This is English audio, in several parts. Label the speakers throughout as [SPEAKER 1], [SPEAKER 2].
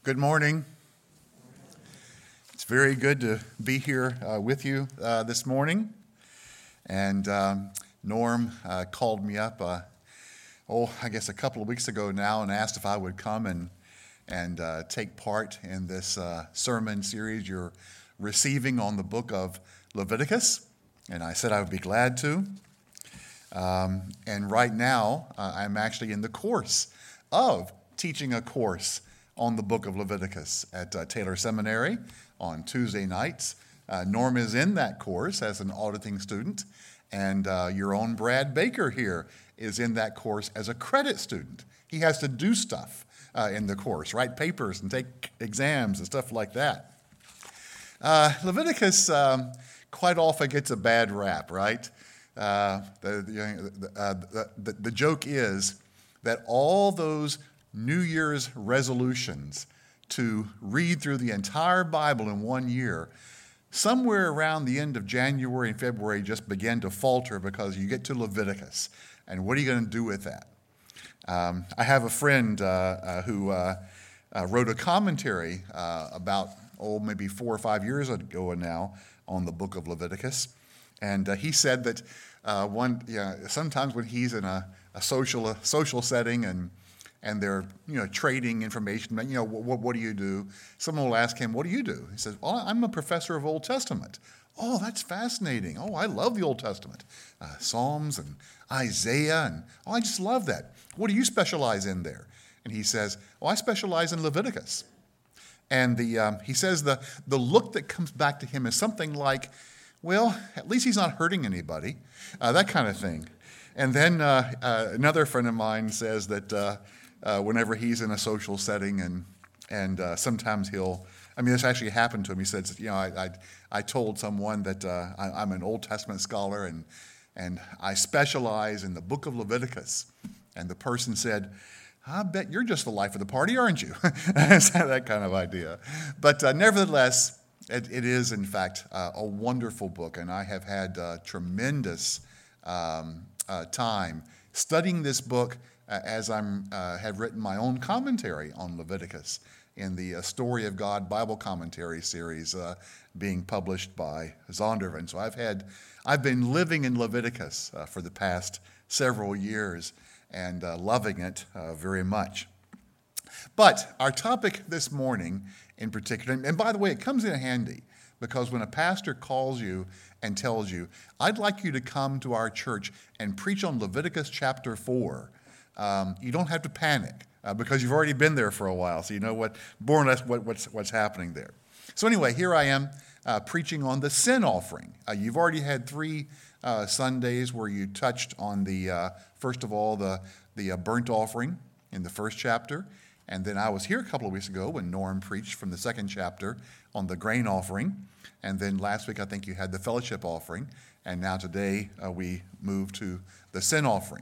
[SPEAKER 1] Good morning. It's very good to be here with you this morning. And Norm called me up, I guess a couple of weeks ago now, and asked if I would come and take part in this sermon series you're receiving on the book of Leviticus. And I said I would be glad to. And right now, I'm actually in the course of teaching a course on the book of Leviticus at Taylor Seminary on Tuesday nights. Norm is in that course as an auditing student, and your own Brad Baker here is in that course as a credit student. He has to do stuff in the course, write papers and take exams and stuff like that. Leviticus quite often gets a bad rap, right? The joke is that all those New Year's resolutions to read through the entire Bible in 1 year, somewhere around the end of January and February just begin to falter because you get to Leviticus. And what are you going to do with that? I have a friend who wrote a commentary about, maybe 4 or 5 years ago now on the book of Leviticus. And he said that sometimes when he's in a social setting and they're trading information, what do you do? Someone will ask him, what do you do? He says, well, I'm a professor of Old Testament. Oh, that's fascinating. Oh, I love the Old Testament. Psalms and Isaiah, and I just love that. What do you specialize in there? And he says, I specialize in Leviticus. And he says the look that comes back to him is something like, well, at least he's not hurting anybody, that kind of thing. And then another friend of mine says that whenever he's in a social setting and sometimes this actually happened to him. He said, I told someone that I'm an Old Testament scholar and I specialize in the book of Leviticus. And the person said, I bet you're just the life of the party, aren't you? That kind of idea. But nevertheless, it is, in fact, a wonderful book. And I have had tremendous time studying this book as I have written my own commentary on Leviticus in the Story of God Bible Commentary series being published by Zondervan. So I've been living in Leviticus for the past several years and loving it very much. But our topic this morning in particular, and by the way, it comes in handy because when a pastor calls you and tells you, I'd like you to come to our church and preach on Leviticus chapter 4, you don't have to panic because you've already been there for a while, so you know more or less what's happening there. So anyway, here I am preaching on the sin offering. You've already had 3 Sundays where you touched on first of all, the burnt offering in the first chapter, and then I was here a couple of weeks ago when Norm preached from the second chapter on the grain offering, and then last week I think you had the fellowship offering, and now today we move to the sin offering.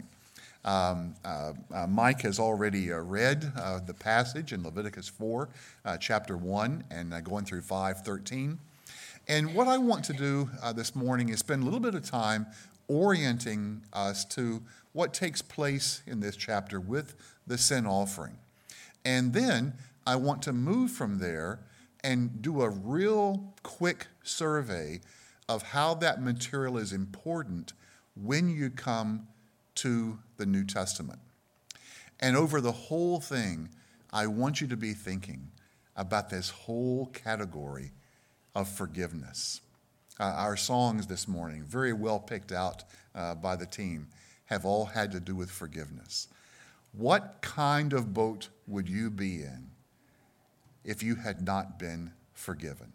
[SPEAKER 1] Mike has already read the passage in Leviticus 4, chapter 1, and going through 5:13. And what I want to do this morning is spend a little bit of time orienting us to what takes place in this chapter with the sin offering. And then I want to move from there and do a real quick survey of how that material is important when you come to the New Testament. And over the whole thing, I want you to be thinking about this whole category of forgiveness. Our songs this morning, very well picked out by the team, have all had to do with forgiveness. What kind of boat would you be in if you had not been forgiven?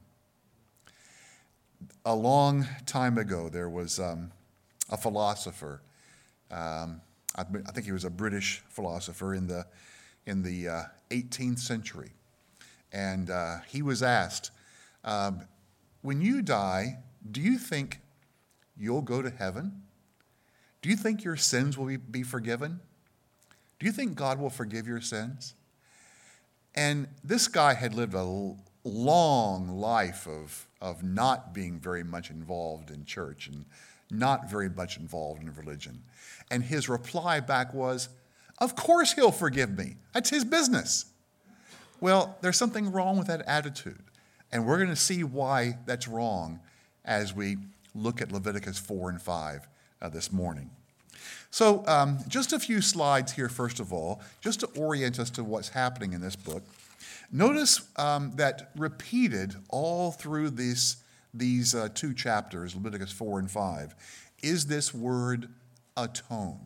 [SPEAKER 1] A long time ago, there was a philosopher. I think he was a British philosopher in the 18th century. And he was asked, when you die, do you think you'll go to heaven? Do you think your sins will be forgiven? Do you think God will forgive your sins? And this guy had lived a long life of not being very much involved in church and not very much involved in religion. And his reply back was, of course he'll forgive me. That's his business. Well, there's something wrong with that attitude. And we're going to see why that's wrong as we look at Leviticus 4 and 5 this morning. So just a few slides here, first of all, just to orient us to what's happening in this book. Notice that repeated all through these two chapters, Leviticus 4 and 5, is this word atone.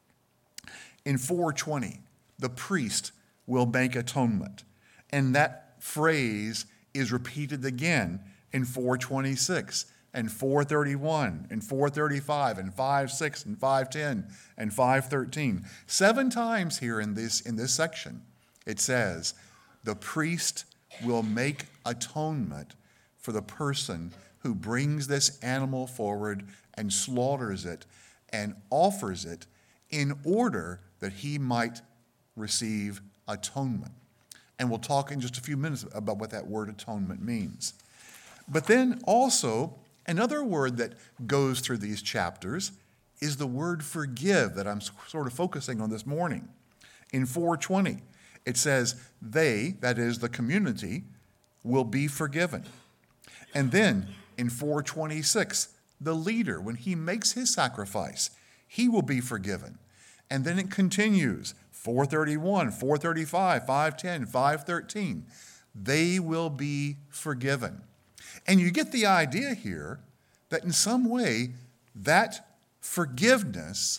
[SPEAKER 1] In 4:20, the priest will make atonement. And that phrase is repeated again in 4:26 and 4:31 and 4:35 and 5:6 and 5:10 and 5:13. 7 times here in this section, it says, the priest will make atonement for the person who brings this animal forward and slaughters it and offers it in order that he might receive atonement. And we'll talk in just a few minutes about what that word atonement means. But then also, another word that goes through these chapters is the word forgive that I'm sort of focusing on this morning. In 4:20, it says, they, that is the community, will be forgiven. And then in 4:26, the leader, when he makes his sacrifice, he will be forgiven. And then it continues, 4:31, 4:35, 5:10, 5:13. They will be forgiven. And you get the idea here that in some way that forgiveness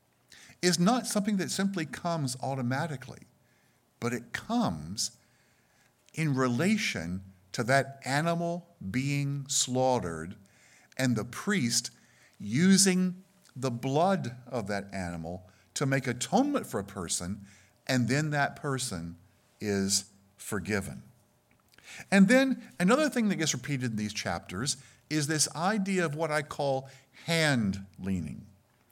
[SPEAKER 1] is not something that simply comes automatically, but it comes in relation to that animal being slaughtered and the priest using the blood of that animal to make atonement for a person, and then that person is forgiven. And then another thing that gets repeated in these chapters is this idea of what I call hand leaning.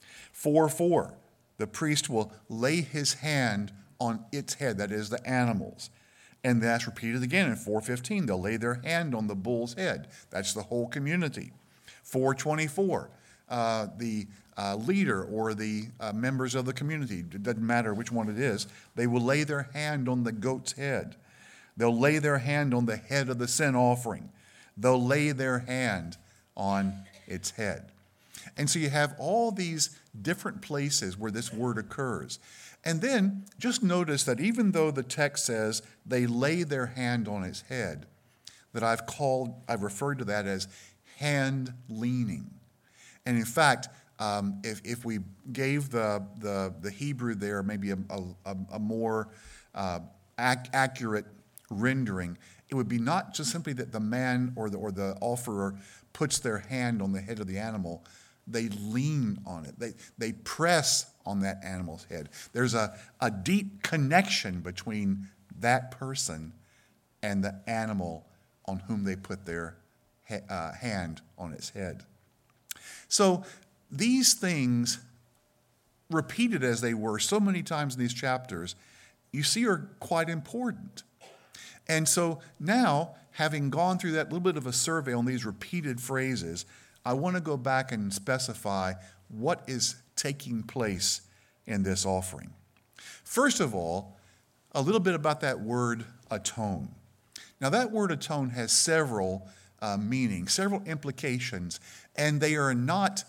[SPEAKER 1] 4:4, the priest will lay his hand on its head, that is the animal's. And that's repeated again in 4:15. They'll lay their hand on the bull's head. That's the whole community. 4:24, the leader or the members of the community, it doesn't matter which one it is, they will lay their hand on the goat's head. They'll lay their hand on the head of the sin offering. They'll lay their hand on its head. And so you have all these different places where this word occurs. And then just notice that even though the text says they lay their hand on its head, that I've referred to that as hand leaning. And in fact, if we gave the Hebrew there maybe a more accurate rendering, it would be not just simply that the man or the offerer puts their hand on the head of the animal. They lean on it. They press on that animal's head. There's a deep connection between that person and the animal on whom they put their hand on its head. So these things, repeated as they were so many times in these chapters, you see are quite important. And so now, having gone through that little bit of a survey on these repeated phrases, I want to go back and specify what is taking place in this offering. First of all, a little bit about that word atone. Now, that word atone has several meanings, several implications, and they are not,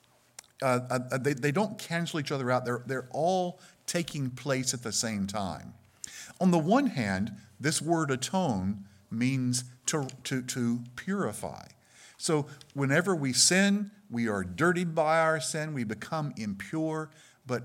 [SPEAKER 1] they don't cancel each other out. They're all taking place at the same time. On the one hand, this word atone means to purify. So whenever we sin, we are dirtied by our sin, we become impure, but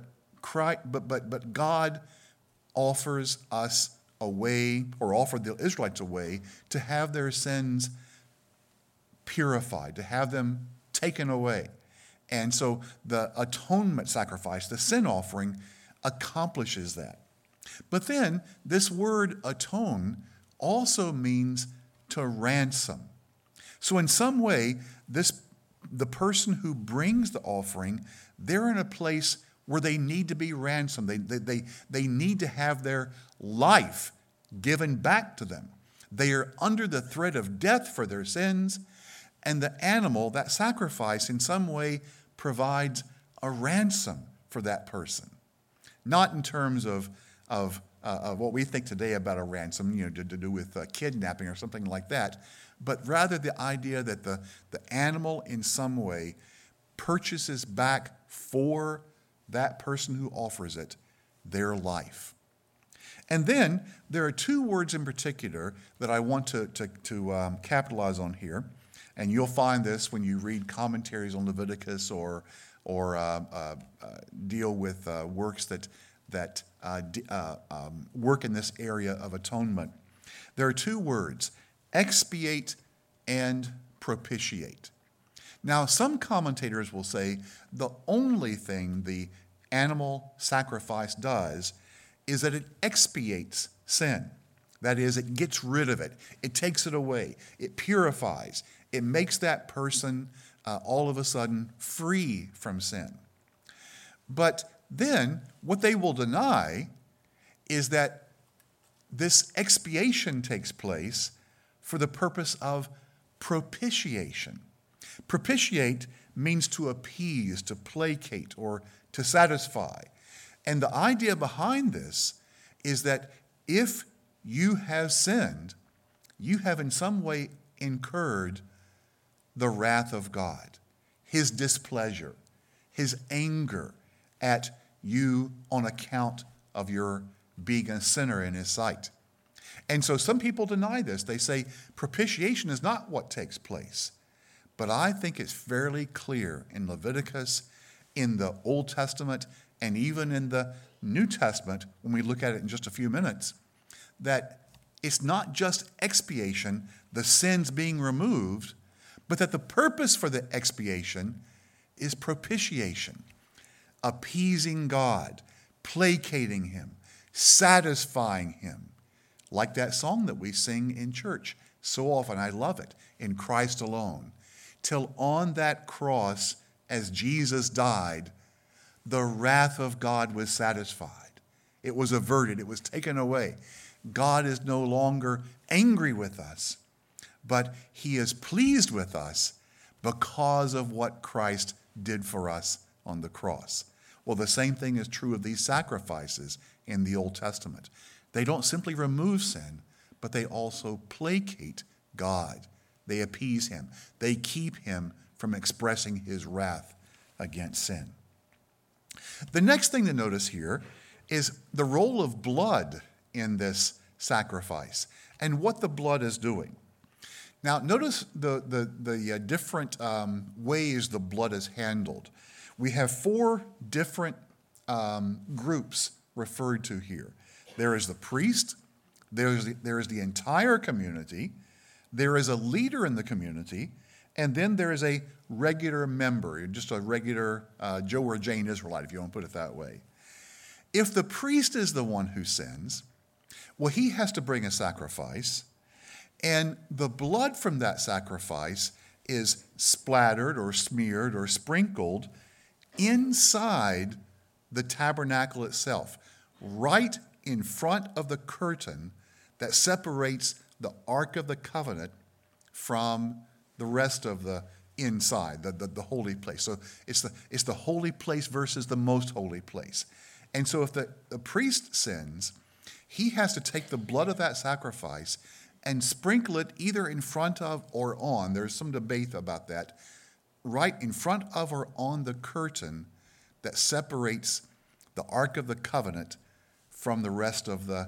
[SPEAKER 1] God offers us a way, or offered the Israelites a way, to have their sins purified, to have them taken away. And so the atonement sacrifice, the sin offering, accomplishes that. But then this word atone also means to ransom. So in some way, the person who brings the offering, they're in a place where they need to be ransomed. They need to have their life given back to them. They are under the threat of death for their sins, and the animal, that sacrifice, in some way provides a ransom for that person. Not in terms of of what we think today about a ransom, to do with kidnapping or something like that, but rather the idea that the animal in some way purchases back for that person who offers it their life. And then there are two words in particular that I want to capitalize on here, and you'll find this when you read commentaries on Leviticus or deal with works that work in this area of atonement. There are two words, expiate and propitiate. Now, some commentators will say the only thing the animal sacrifice does is that it expiates sin. That is, it gets rid of it. It takes it away. It purifies. It makes that person all of a sudden free from sin. But then what they will deny is that this expiation takes place for the purpose of propitiation. Propitiate means to appease, to placate, or to satisfy. And the idea behind this is that if you have sinned, you have in some way incurred the wrath of God, his displeasure, his anger at you on account of your being a sinner in his sight. And so some people deny this. They say propitiation is not what takes place. But I think it's fairly clear in Leviticus, in the Old Testament, and even in the New Testament, when we look at it in just a few minutes, that it's not just expiation, the sins being removed, but that the purpose for the expiation is propitiation, appeasing God, placating him, satisfying him, like that song that we sing in church so often. I love it, in Christ alone. Till on that cross, as Jesus died, the wrath of God was satisfied. It was averted. It was taken away. God is no longer angry with us, but he is pleased with us because of what Christ did for us on the cross. Well, the same thing is true of these sacrifices in the Old Testament. They don't simply remove sin, but they also placate God. They appease him. They keep him from expressing his wrath against sin. The next thing to notice here is the role of blood in this sacrifice and what the blood is doing. Now, notice the different ways the blood is handled. We have four different groups referred to here. There is the priest, there is the entire community, there is a leader in the community, and then there is a regular member, just a regular Joe or Jane Israelite, if you want to put it that way. If the priest is the one who sins, well, he has to bring a sacrifice, and the blood from that sacrifice is splattered or smeared or sprinkled inside the tabernacle itself, right in front of the curtain that separates the Ark of the Covenant from the rest of the inside, the holy place. So it's the holy place versus the most holy place. And so if the priest sins, he has to take the blood of that sacrifice and sprinkle it either in front of or on, there's some debate about that, right in front of or on the curtain that separates the Ark of the Covenant from the rest of the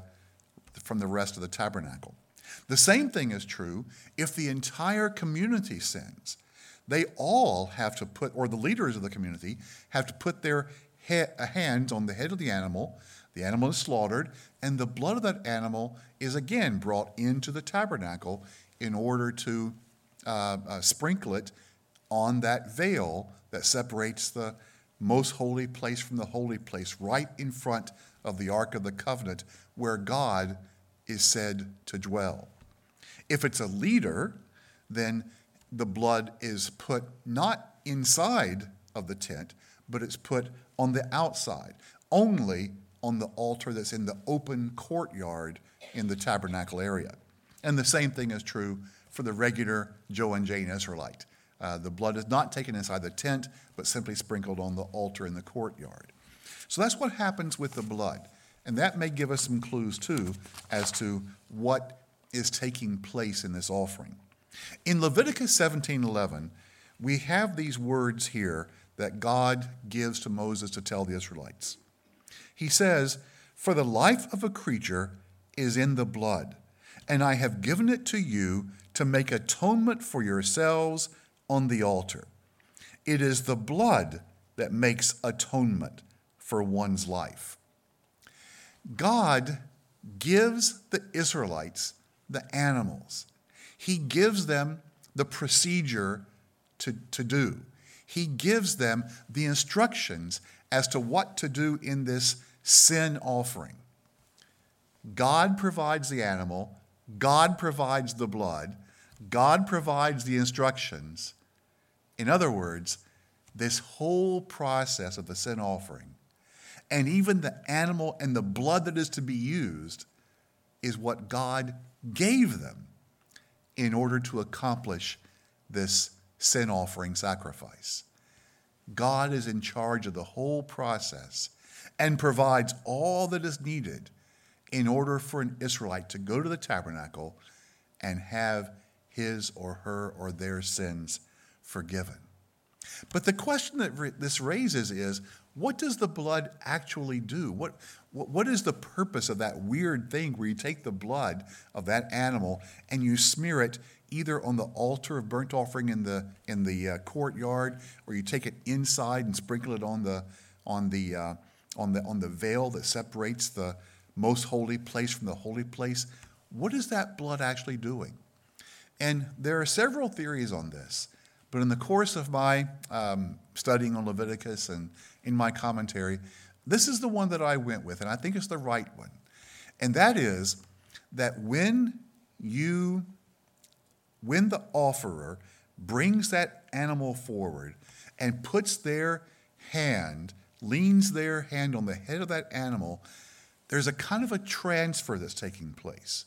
[SPEAKER 1] tabernacle. The same thing is true if the entire community sins. They all have to put, or the leaders of the community, have to put their hands on the head of the animal. The animal is slaughtered, and the blood of that animal is again brought into the tabernacle in order to sprinkle it on that veil that separates the most holy place from the holy place, right in front of the Ark of the Covenant, where God is said to dwell. If it's a leader, then the blood is put not inside of the tent, but it's put on the outside, only on the altar that's in the open courtyard in the tabernacle area. And the same thing is true for the regular Joe and Jane Israelite. The blood is not taken inside the tent, but simply sprinkled on the altar in the courtyard. So that's what happens with the blood. And that may give us some clues, too, as to what is taking place in this offering. In Leviticus 17:11, we have these words here that God gives to Moses to tell the Israelites. He says, "For the life of a creature is in the blood, and I have given it to you to make atonement for yourselves on the altar. It is the blood that makes atonement for one's life." God gives the Israelites the animals. He gives them the procedure to do. He gives them the instructions as to what to do in this sin offering. God provides the animal. God provides the blood. God provides the instructions. In other words, this whole process of the sin offering, and even the animal and the blood that is to be used, is what God gave them in order to accomplish this sin offering sacrifice. God is in charge of the whole process and provides all that is needed in order for an Israelite to go to the tabernacle and have his or her or their sins forgiven. But the question that this raises is, what does the blood actually do? What is the purpose of that weird thing where you take the blood of that animal and you smear it either on the altar of burnt offering in the courtyard, or you take it inside and sprinkle it on the veil that separates the most holy place from the holy place? What is that blood actually doing? And there are several theories on this, but in the course of my studying on Leviticus and in my commentary, this is the one that I went with, and I think it's the right one. And that is that when the offerer brings that animal forward and puts leans their hand on the head of that animal, there's a kind of a transfer that's taking place.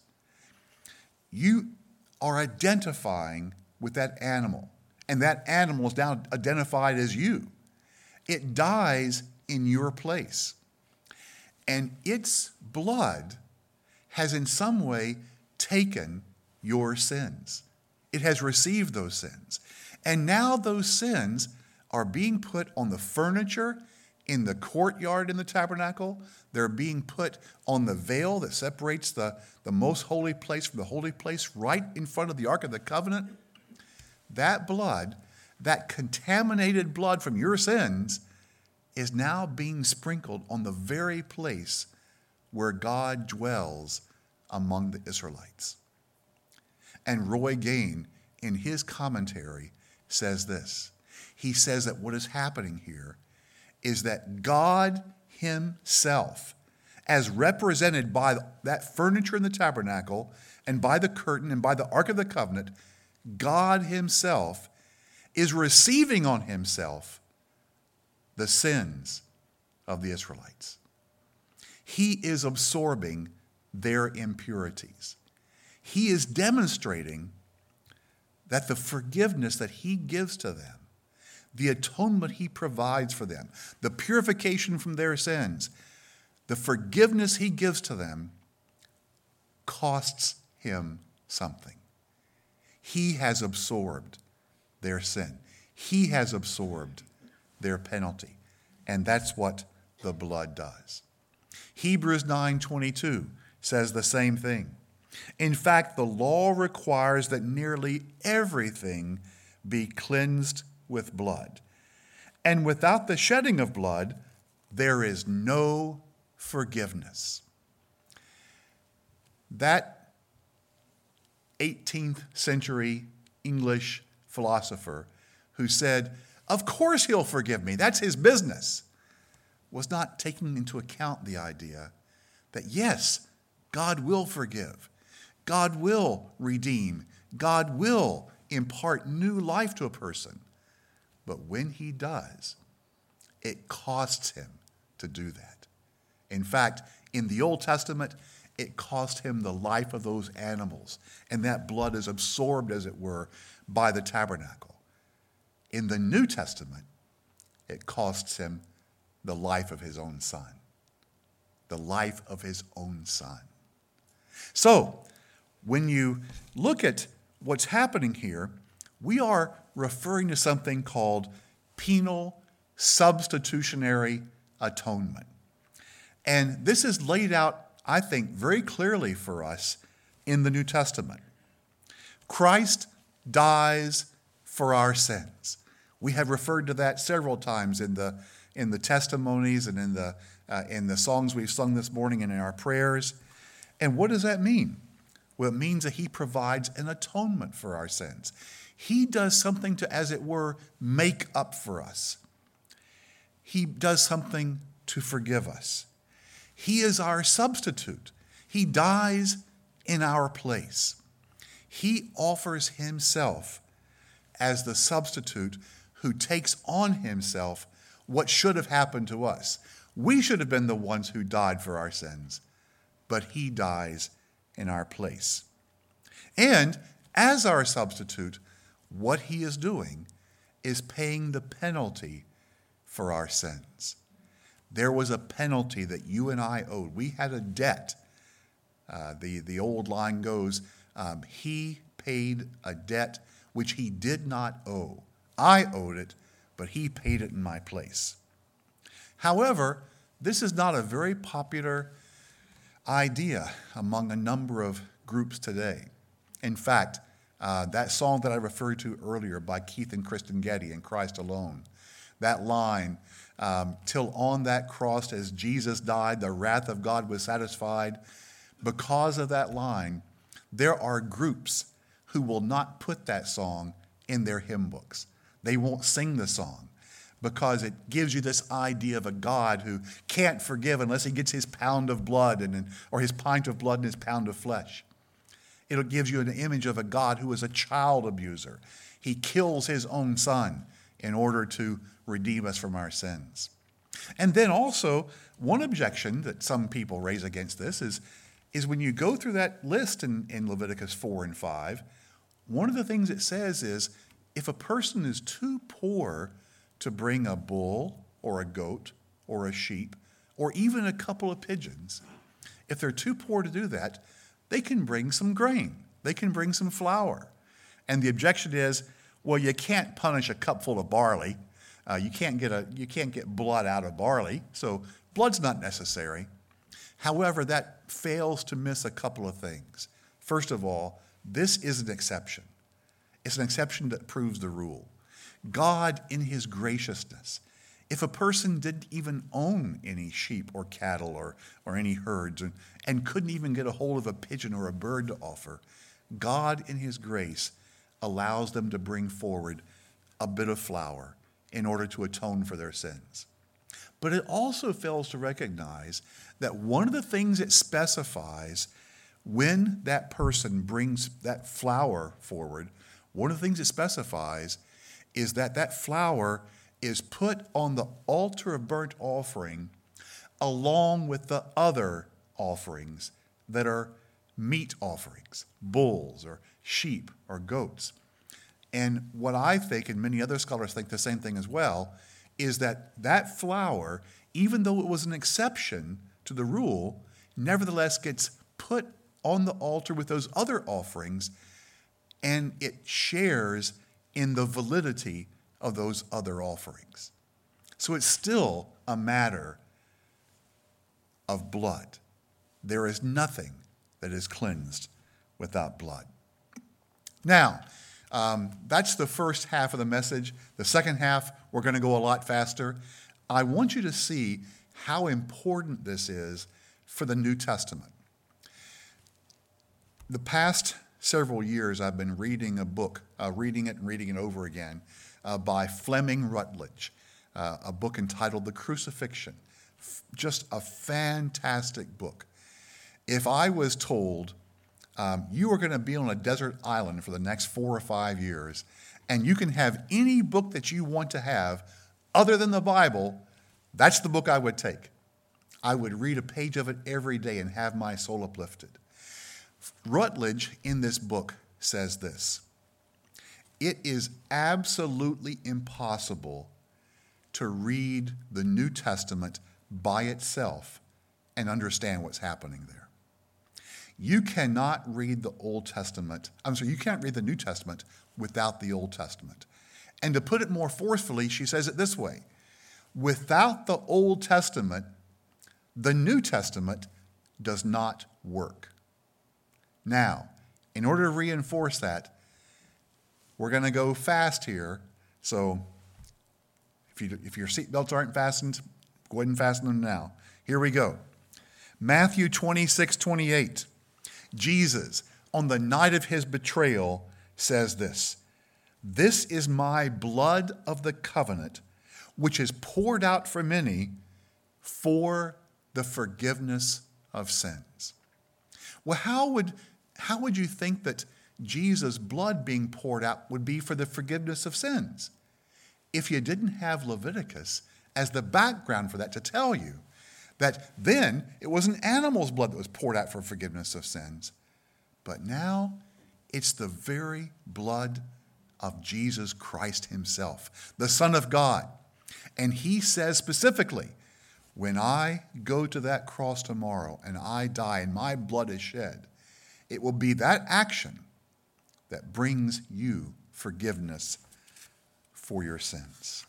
[SPEAKER 1] You are identifying with that animal, and that animal is now identified as you. It dies in your place. And its blood has in some way taken your sins. It has received those sins. And now those sins are being put on the furniture in the courtyard in the tabernacle. They're being put on the veil that separates the most holy place from the holy place right in front of the Ark of the Covenant. That blood, that contaminated blood from your sins, is now being sprinkled on the very place where God dwells among the Israelites. And Roy Gain, in his commentary, says this. He says that what is happening here is that God himself, as represented by that furniture in the tabernacle and by the curtain and by the Ark of the Covenant, God himself is receiving on himself the sins of the Israelites. He is absorbing their impurities. He is demonstrating that the forgiveness that he gives to them, the atonement he provides for them, the purification from their sins, the forgiveness he gives to them costs him something. He has absorbed their sin. He has absorbed their penalty. And that's what the blood does. Hebrews 9:22 says the same thing. In fact, the law requires that nearly everything be cleansed with blood. And without the shedding of blood, there is no forgiveness. That 18th century English philosopher who said, "Of course he'll forgive me, that's his business," was not taking into account the idea that yes, God will forgive, God will redeem, God will impart new life to a person. But when he does, it costs him to do that. In fact, in the Old Testament, it cost him the life of those animals, and that blood is absorbed, as it were, by the tabernacle. In the New Testament, it costs him the life of his own son. the life of his own Son. So, when you look at what's happening here, we are referring to something called penal substitutionary atonement. And this is laid out, I think, very clearly for us in the New Testament. Christ dies for our sins. We have referred to that several times in the testimonies and in the songs we've sung this morning and in our prayers. And what does that mean? Well, it means that he provides an atonement for our sins. He does something to, as it were, make up for us. He does something to forgive us. He is our substitute. He dies in our place. He offers himself as the substitute who takes on himself what should have happened to us. We should have been the ones who died for our sins, but he dies in our place. And as our substitute, what he is doing is paying the penalty for our sins. There was a penalty that you and I owed. We had a debt. The old line goes, he paid a debt which he did not owe. I owed it, but he paid it in my place. However, this is not a very popular idea among a number of groups today. In fact, that song that I referred to earlier by Keith and Kristen Getty in Christ Alone, that line, till on that cross as Jesus died, the wrath of God was satisfied. Because of that line, there are groups who will not put that song in their hymn books. They won't sing the song because it gives you this idea of a God who can't forgive unless he gets his pound of blood or his pint of blood and his pound of flesh. It gives you an image of a God who is a child abuser. He kills his own son in order to redeem us from our sins. And then also, one objection that some people raise against this is when you go through that list in Leviticus 4 and 5, one of the things it says is if a person is too poor to bring a bull or a goat or a sheep or even a couple of pigeons, if they're too poor to do that, they can bring some grain. They can bring some flour. And the objection is, well, you can't punish a cupful of barley. You can't get blood out of barley, so blood's not necessary. However, that fails to miss a couple of things. First of all, this is an exception. It's an exception that proves the rule. God, in his graciousness, if a person didn't even own any sheep or cattle or any herds and couldn't even get a hold of a pigeon or a bird to offer, God, in his grace, allows them to bring forward a bit of flour in order to atone for their sins. But it also fails to recognize that one of the things it specifies when that person brings that flour forward, one of the things it specifies is that flour is put on the altar of burnt offering along with the other offerings that are meat offerings, bulls or sheep or goats. And what I think, and many other scholars think the same thing as well, is that flour, even though it was an exception to the rule, nevertheless gets put on the altar with those other offerings, and it shares in the validity of those other offerings. So it's still a matter of blood. There is nothing that is cleansed without blood. Now, that's the first half of the message. The second half, we're going to go a lot faster. I want you to see how important this is for the New Testament. The past several years, I've been reading a book, reading it over again, by Fleming Rutledge, a book entitled The Crucifixion. Just a fantastic book. If I was told you are going to be on a desert island for the next 4 or 5 years, and you can have any book that you want to have other than the Bible, that's the book I would take. I would read a page of it every day and have my soul uplifted. Rutledge in this book says this: it is absolutely impossible to read the New Testament by itself and understand what's happening there. You cannot read the you can't read the New Testament without the Old Testament. And to put it more forcefully, she says it this way: without the Old Testament, the New Testament does not work. Now, in order to reinforce that, we're going to go fast here. So if your seatbelts aren't fastened, go ahead and fasten them now. Here we go. Matthew 26:28. Jesus, on the night of his betrayal, says this: "This is my blood of the covenant, which is poured out for many for the forgiveness of sins." Well, how would you think that Jesus' blood being poured out would be for the forgiveness of sins if you didn't have Leviticus as the background for that to tell you that then it was an animal's blood that was poured out for forgiveness of sins, but now it's the very blood of Jesus Christ himself, the Son of God. And he says specifically, when I go to that cross tomorrow and I die and my blood is shed, it will be that action that brings you forgiveness for your sins.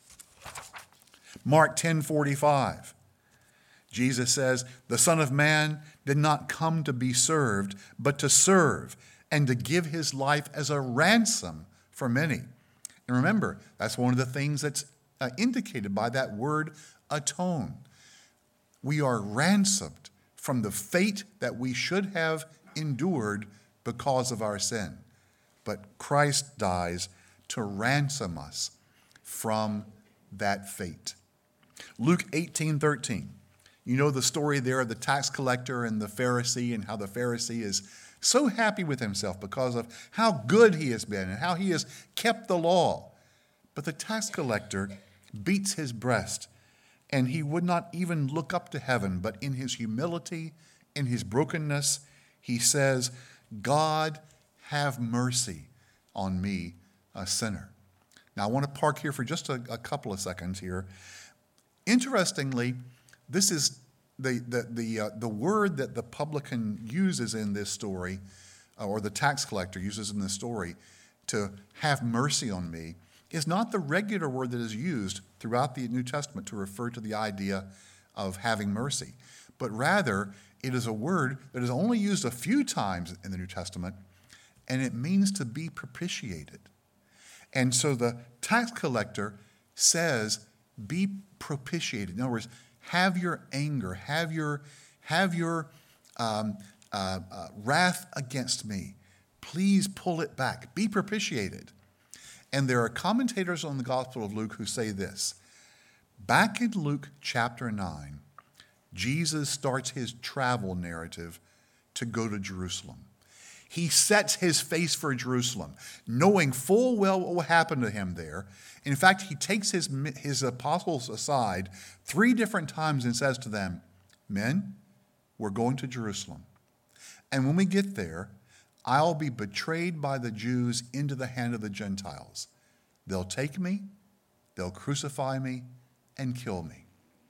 [SPEAKER 1] Mark 10:45. Jesus says, "The Son of Man did not come to be served, but to serve and to give his life as a ransom for many." And remember, that's one of the things that's indicated by that word atone. We are ransomed from the fate that we should have endured because of our sin. But Christ dies to ransom us from that fate. Luke 18:13. You know the story there of the tax collector and the Pharisee, and how the Pharisee is so happy with himself because of how good he has been and how he has kept the law. But the tax collector beats his breast, and he would not even look up to heaven, but in his humility, in his brokenness, he says, "God, have mercy on me, a sinner." Now, I want to park here for just a couple of seconds here. Interestingly, this is the word that the publican uses in this story, or the tax collector uses in this story, to have mercy on me, is not the regular word that is used throughout the New Testament to refer to the idea of having mercy, but rather it is a word that is only used a few times in the New Testament, and it means to be propitiated. And so the tax collector says, be propitiated. In other words, have your anger, have your wrath against me. Please pull it back. Be propitiated. And there are commentators on the Gospel of Luke who say this: back in Luke chapter 9, Jesus starts his travel narrative to go to Jerusalem. He sets his face for Jerusalem, knowing full well what will happen to him there. In fact, he takes his apostles aside 3 different times and says to them, "Men, we're going to Jerusalem. And when we get there, I'll be betrayed by the Jews into the hand of the Gentiles. They'll take me, they'll crucify me, and kill me."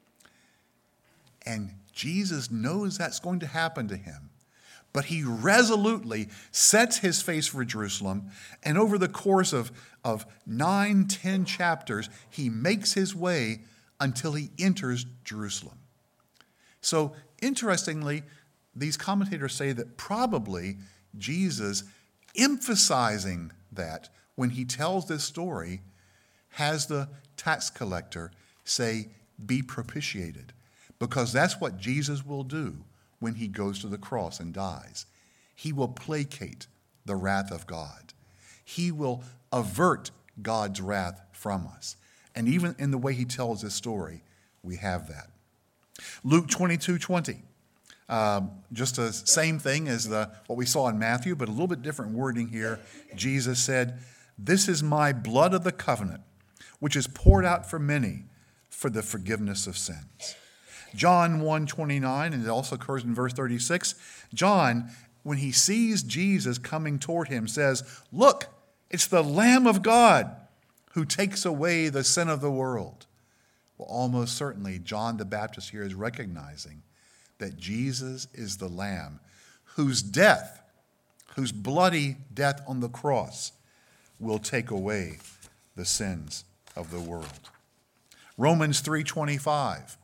[SPEAKER 1] And Jesus knows that's going to happen to him. But he resolutely sets his face for Jerusalem, and over the course of 9-10 chapters, he makes his way until he enters Jerusalem. So, interestingly, these commentators say that probably Jesus, emphasizing that when he tells this story, has the tax collector say, "Be propitiated," because that's what Jesus will do when he goes to the cross and dies. He will placate the wrath of God. He will avert God's wrath from us. And even in the way he tells this story, we have that. Luke 22:20. Just the same thing as what we saw in Matthew, but a little bit different wording here. Jesus said, "This is my blood of the covenant, which is poured out for many for the forgiveness of sins." John 1:29, and it also occurs in verse 36, John, when he sees Jesus coming toward him, says, "Look, it's the Lamb of God who takes away the sin of the world." Well, almost certainly John the Baptist here is recognizing that Jesus is the Lamb whose bloody death on the cross will take away the sins of the world. Romans 3:25,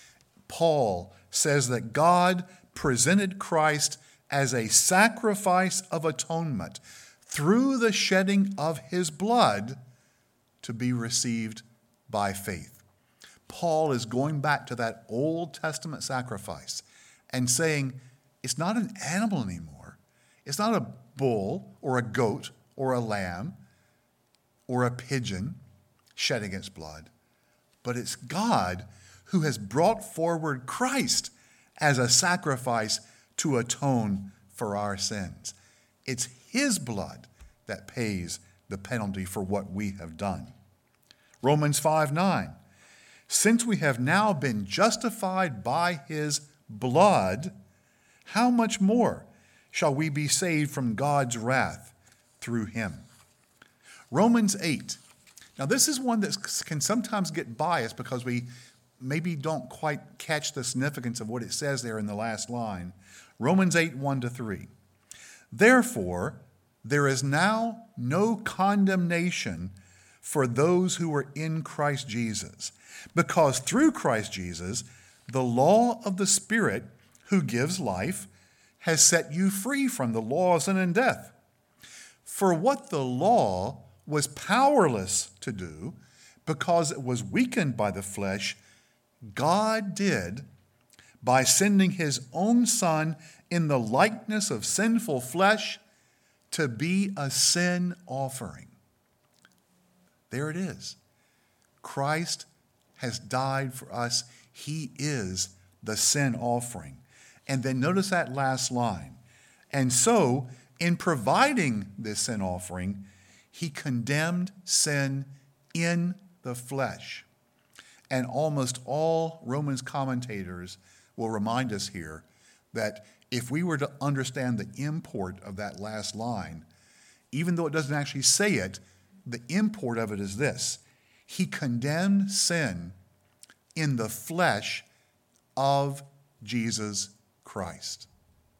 [SPEAKER 1] Paul says that God presented Christ as a sacrifice of atonement through the shedding of his blood to be received by faith. Paul is going back to that Old Testament sacrifice and saying it's not an animal anymore. It's not a bull or a goat or a lamb or a pigeon shedding its blood, but it's God who has brought forward Christ as a sacrifice to atone for our sins. It's his blood that pays the penalty for what we have done. Romans 5:9, since we have now been justified by his blood, how much more shall we be saved from God's wrath through him? Romans 8. Now this is one that can sometimes get biased because we maybe don't quite catch the significance of what it says there in the last line. Romans 8, 1-3. Therefore, there is now no condemnation for those who are in Christ Jesus, because through Christ Jesus, the law of the Spirit who gives life has set you free from the law of sin and death. For what the law was powerless to do, because it was weakened by the flesh, God did by sending his own Son in the likeness of sinful flesh to be a sin offering. There it is. Christ has died for us. He is the sin offering. And then notice that last line. And so, in providing this sin offering, he condemned sin in the flesh. And almost all Romans commentators will remind us here that if we were to understand the import of that last line, even though it doesn't actually say it, the import of it is this: he condemned sin in the flesh of Jesus Christ.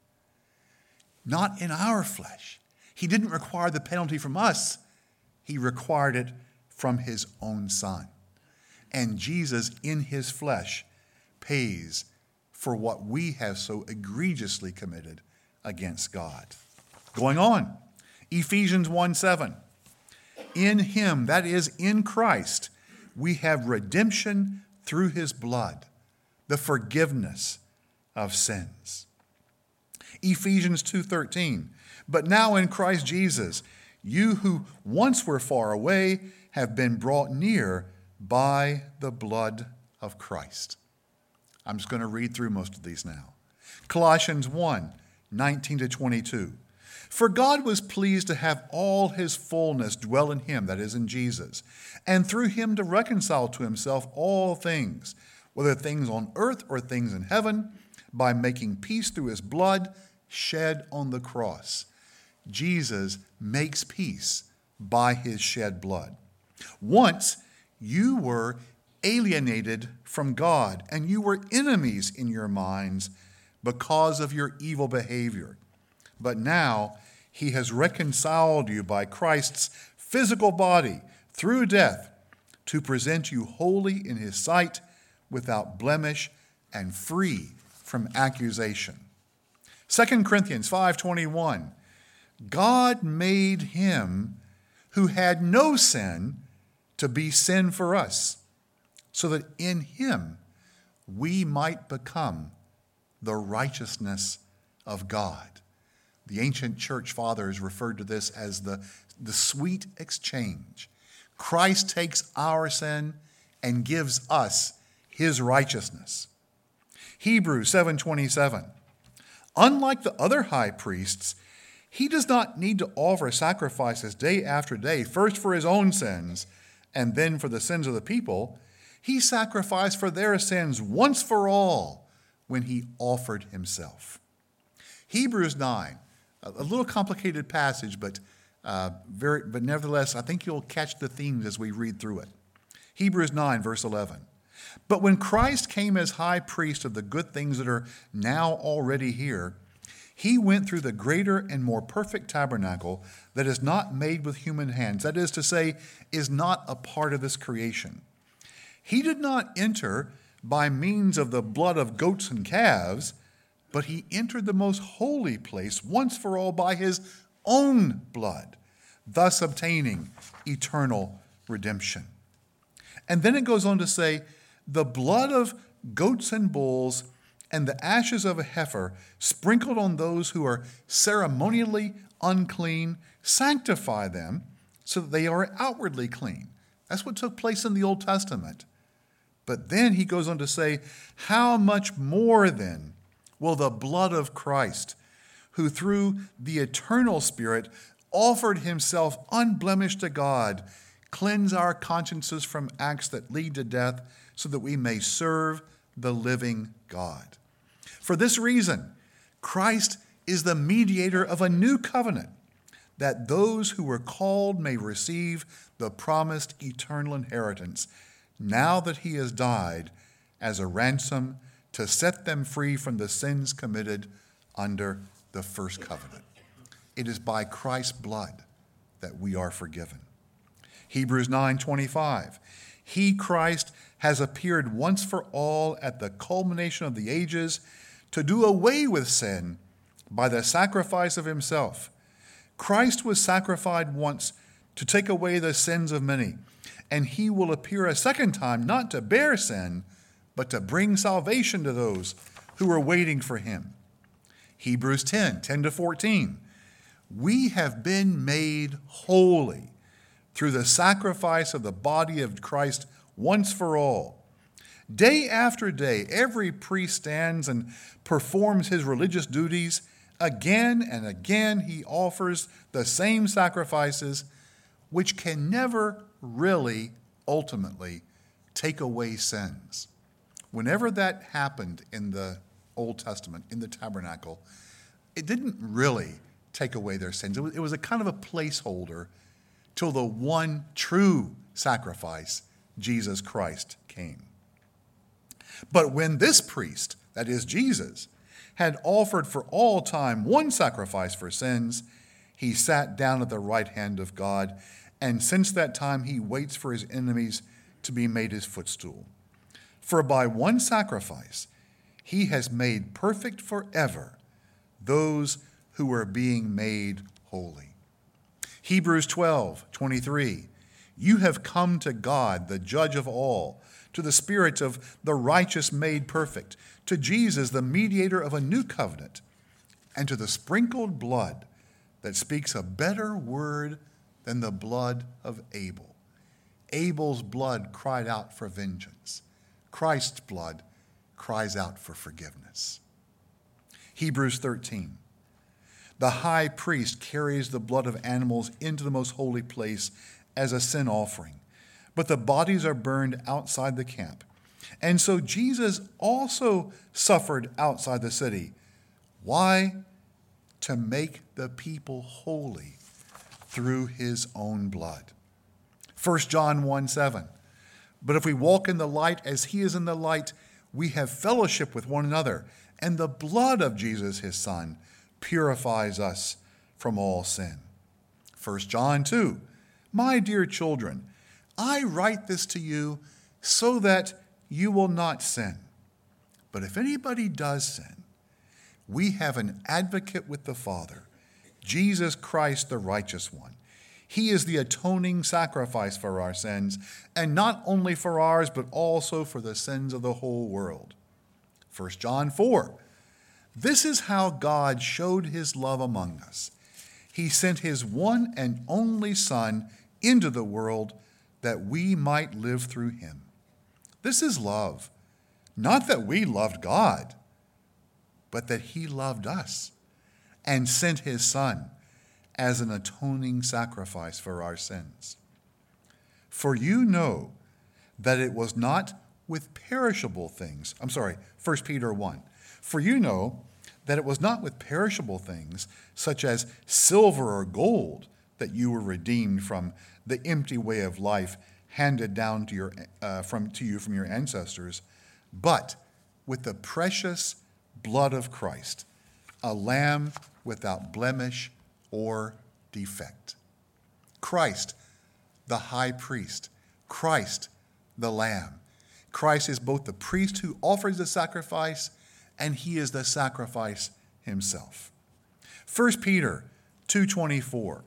[SPEAKER 1] Not in our flesh. He didn't require the penalty from us. He required it from his own Son. And Jesus, in his flesh, pays for what we have so egregiously committed against God. Going on, Ephesians 1:7. In him, that is, in Christ, we have redemption through his blood, the forgiveness of sins. Ephesians 2:13. But now in Christ Jesus, you who once were far away have been brought near by the blood of Christ. I'm just going to read through most of these now. Colossians 1:19-22. For God was pleased to have all his fullness dwell in him, that is, in Jesus, and through him to reconcile to himself all things, whether things on earth or things in heaven, by making peace through his blood shed on the cross. Jesus makes peace by his shed blood. Once you were alienated from God, and you were enemies in your minds because of your evil behavior. But now he has reconciled you by Christ's physical body through death to present you holy in his sight, without blemish and free from accusation. 2 Corinthians 5:21. God made him who had no sin to be sin for us, so that in him we might become the righteousness of God. The ancient church fathers referred to this as the sweet exchange. Christ takes our sin and gives us his righteousness. Hebrews 7:27. Unlike the other high priests, he does not need to offer sacrifices day after day, first for his own sins and then for the sins of the people. He sacrificed for their sins once for all when he offered himself. Hebrews 9, a little complicated passage, but nevertheless, I think you'll catch the themes as we read through it. Hebrews 9, verse 11. But when Christ came as high priest of the good things that are now already here, he went through the greater and more perfect tabernacle that is not made with human hands, that is to say, is not a part of this creation. He did not enter by means of the blood of goats and calves, but he entered the most holy place once for all by his own blood, thus obtaining eternal redemption. And then it goes on to say, the blood of goats and bulls and the ashes of a heifer sprinkled on those who are ceremonially unclean sanctify them so that they are outwardly clean. That's what took place in the Old Testament. But then he goes on to say, how much more then will the blood of Christ, who through the eternal Spirit offered himself unblemished to God, cleanse our consciences from acts that lead to death, so that we may serve the living God. For this reason, Christ is the mediator of a new covenant, that those who were called may receive the promised eternal inheritance, now that he has died as a ransom to set them free from the sins committed under the first covenant. It is by Christ's blood that we are forgiven. Hebrews 9:25, he, Christ, has appeared once for all at the culmination of the ages to do away with sin by the sacrifice of himself. Christ was sacrificed once to take away the sins of many, and he will appear a second time, not to bear sin, but to bring salvation to those who are waiting for him. Hebrews 10:10-14, we have been made holy through the sacrifice of the body of Christ once for all. Day after day, every priest stands and performs his religious duties. Again and again, he offers the same sacrifices, which can never really, ultimately, take away sins. Whenever that happened in the Old Testament, in the tabernacle, it didn't really take away their sins. It was a kind of a placeholder till the one true sacrifice, Jesus Christ, came. But when this priest, that is Jesus, had offered for all time one sacrifice for sins, he sat down at the right hand of God, and since that time he waits for his enemies to be made his footstool. For by one sacrifice he has made perfect forever those who are being made holy. Hebrews 12:23, you have come to God, the judge of all, to the Spirit of the righteous made perfect, to Jesus, the mediator of a new covenant, and to the sprinkled blood that speaks a better word than the blood of Abel. Abel's blood cried out for vengeance. Christ's blood cries out for forgiveness. Hebrews 13. The high priest carries the blood of animals into the most holy place as a sin offering, but the bodies are burned outside the camp. And so Jesus also suffered outside the city. Why? To make the people holy through his own blood. 1 John 1:7. But if we walk in the light as he is in the light, we have fellowship with one another, and the blood of Jesus, his Son, purifies us from all sin. 1 John 2. My dear children, I write this to you so that you will not sin. But if anybody does sin, we have an advocate with the Father, Jesus Christ, the righteous one. He is the atoning sacrifice for our sins, and not only for ours, but also for the sins of the whole world. 1 John 4. This is how God showed his love among us. He sent his one and only Son into the world that we might live through him. This is love, not that we loved God, but that he loved us and sent his Son as an atoning sacrifice for our sins. For you know that it was not with perishable things. 1 Peter 1. For you know that it was not with perishable things, such as silver or gold, that you were redeemed from the empty way of life handed down to you from your ancestors, but with the precious blood of Christ, a lamb without blemish or defect. Christ, the high priest. Christ, the lamb. Christ is both the priest who offers the sacrifice, and he is the sacrifice himself. 1 Peter 2:24.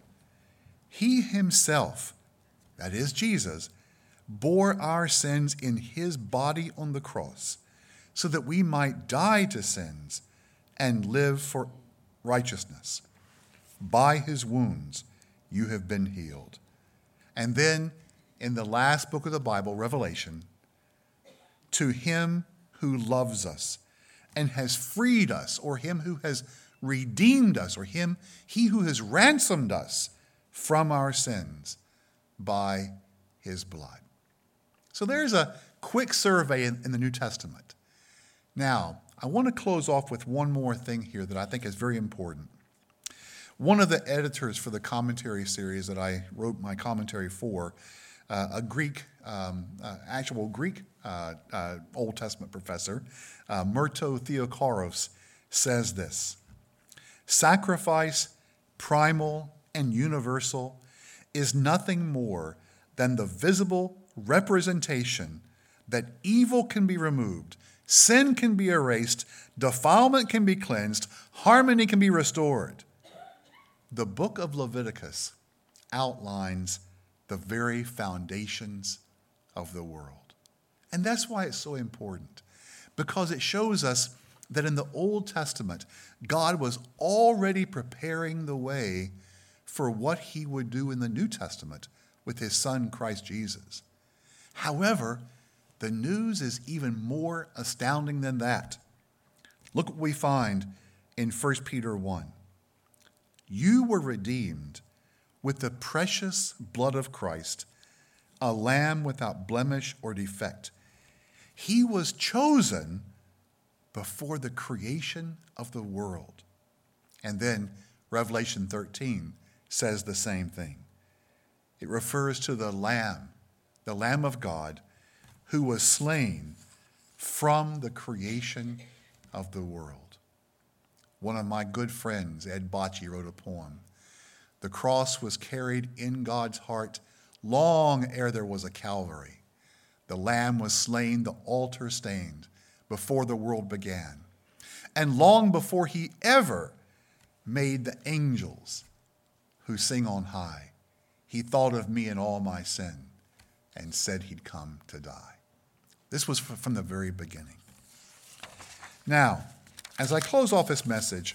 [SPEAKER 1] He himself, that is Jesus, bore our sins in his body on the cross, so that we might die to sins and live for righteousness. By his wounds you have been healed. And then in the last book of the Bible, Revelation, to him who loves us and has freed us, or him who has redeemed us, or he who has ransomed us from our sins by his blood. So there's a quick survey in the New Testament. Now, I want to close off with one more thing here that I think is very important. One of the editors for the commentary series that I wrote my commentary for, a Greek, actual Greek Old Testament professor, Myrto Theokoros, says this: sacrifice, primal and universal, is nothing more than the visible representation that evil can be removed, sin can be erased, defilement can be cleansed, harmony can be restored. The book of Leviticus outlines the very foundations of the world. And that's why it's so important, because it shows us that in the Old Testament, God was already preparing the way for what he would do in the New Testament with his son, Christ Jesus. However, the news is even more astounding than that. Look what we find in 1 Peter 1. You were redeemed with the precious blood of Christ, a lamb without blemish or defect. He was chosen before the creation of the world. And then Revelation 13 says the same thing. It refers to the Lamb of God, who was slain from the creation of the world. One of my good friends, Ed Bocci, wrote a poem. The cross was carried in God's heart long ere there was a Calvary. The Lamb was slain, the altar stained, before the world began. And long before he ever made the angels who sing on high, he thought of me and all my sin and said he'd come to die. This was from the very beginning. Now, as I close off this message,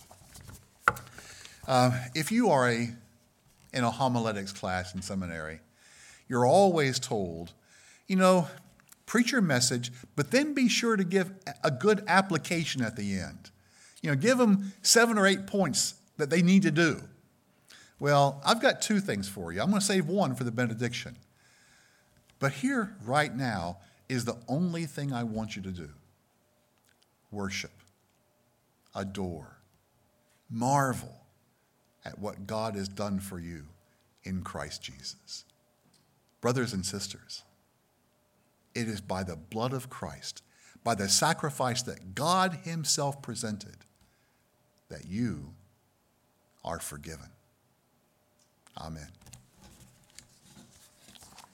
[SPEAKER 1] if you are in a homiletics class in seminary, you're always told, preach your message, but then be sure to give a good application at the end. Give them 7 or 8 points that they need to do. Well, I've got 2 things for you. I'm going to save one for the benediction. But here, right now, is the only thing I want you to do. Worship. Adore. Marvel at what God has done for you in Christ Jesus. Brothers and sisters, it is by the blood of Christ, by the sacrifice that God himself presented, that you are forgiven. Amen.